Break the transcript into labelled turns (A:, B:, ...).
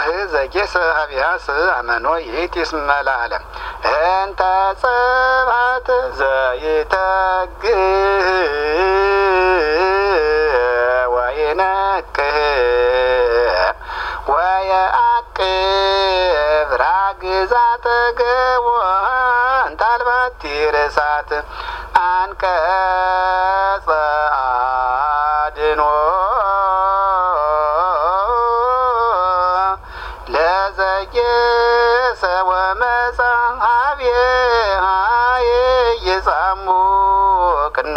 A: ዘጌሰ ሀቢያስ አመኖ ይእቲስ መላለም እንተ ጽብሐት ዘይተግ ወይነክህ ወየአቅብ ራግዛተ ገቦን ታልባቲ ርሳት አንቀጸ አድኖ ለዘጌሰ